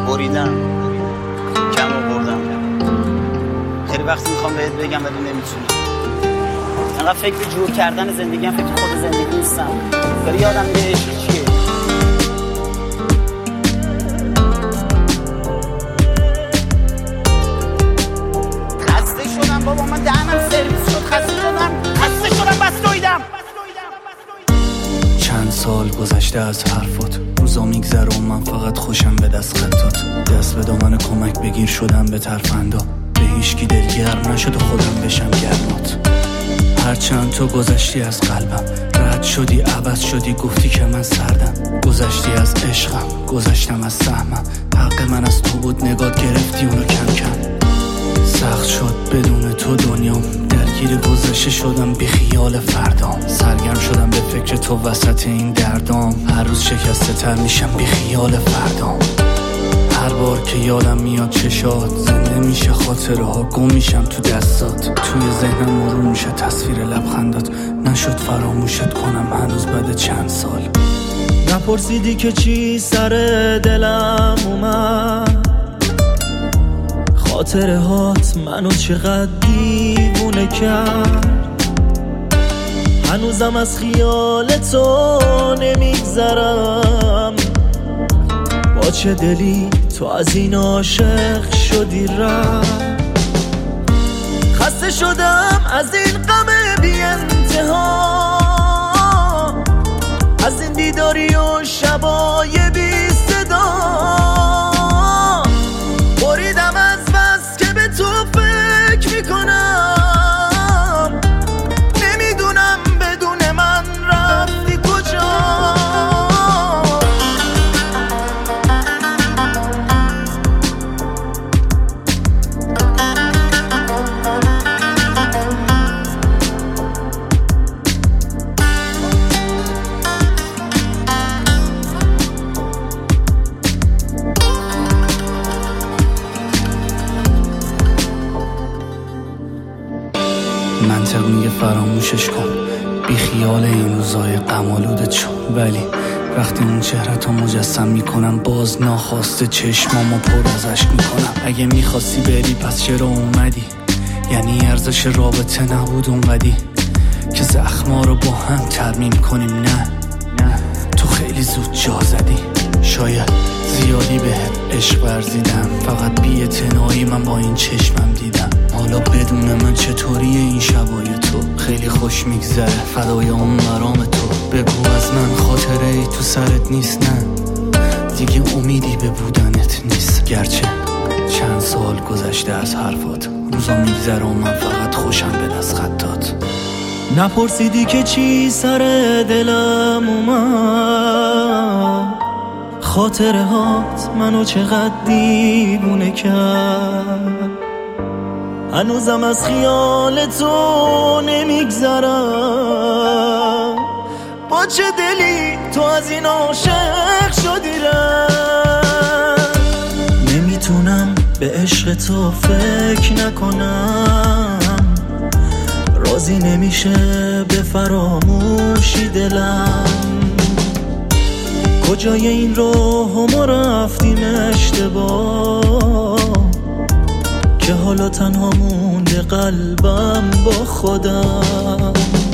بریدم کم آوردم. خیلی وقتی میخوام بهت بگم ولی نمیتونم. انقدر فکر جور کردن زندگی هم فکر خود زندگی نیستم. ولی یادم میره عشق چیه. خسته شدم بابا، من دهنم سرویس شد. خسته شدم بس دویدم. چند سال گذشته از حرفات، روزا میگذره و من فقط خوشم به دست خطات. دست به دامن کمک بگیر شدم به ترفندا، به هیچکی دلگرم نشد و خودم بشم گرمات. هرچند تو گذشتی از قلبم، رد شدی عوض شدی، گفتی که من سردم. گذشتی از عشقم، گذشتم از سهمم، حق من از تو بود نگات گرفتی اونو کم کم. سخت شد بدون تو دنیام، درگیر گذشته شدم بی خیال فردام. سرگرم شدم به فکر تو وسط این دردام، هر روز شکسته تر میشم بی خیال فردام. هر بار که یادم میاد چشات، زنده میشه خاطره ها، گم میشم تو دستات. توی ذهنم مرور میشه تصویر لبخندات، نشد فراموشت کنم هنوز بعد چند سال. نپرسیدی که چی سر دلم اومد، خاطره هات منو چقدر دیوونه کرد. هنوزم از خیال تو نمیگذرم، با چه دلی تو از این عاشق شدی رفت. خسته شدم از این غم بی انتها، از این بیداری و شبای بی صدا. بریدم از بس که به تو فکر میکنم، نمیدونم بدون من رفتی کجا. منطق میگه فراموشش کن، بی خیال این روزای غم‌آلودت شو. ولی وقتی اون چهره‌تو مجسم میکنم، باز ناخواسته چشمامو پر از اشک میکنم. اگه میخواستی بری پس چرا اومدی؟ یعنی ارزش رابطه نبود اونقدی که زخما رو با هم ترمیم کنیم؟ نه تو خیلی زود جا زدی. شاید زیادی بهت عشق ورزیدم، فقط بی اعتنایی من با این چشمم دیدم. حالا بدون من چطوریه این شبای تو؟ خیلی خوش میگذره فدای اون مرام تو. بگو از من خاطره ای تو سرت نیست؟ نه دیگه امیدی به بودنت نیست. گرچه چند سال گذشته از حرفات، روزا میگذره و من فقط خوشم به دست خطات. نپرسیدی که چی سر دلم اومد، خاطره هات منو چقدر دیوونه کرد. هنوزم از خیال تو نمیگذرم، با چه دلی تو از این عاشق شدی رفت. نمیتونم به عشق تو فکر نکنم، راضی نمیشه به فراموشی دلم. کجای این راه ما رفتیم اشتباه، که حالا تنها مونده قلبم با خودم.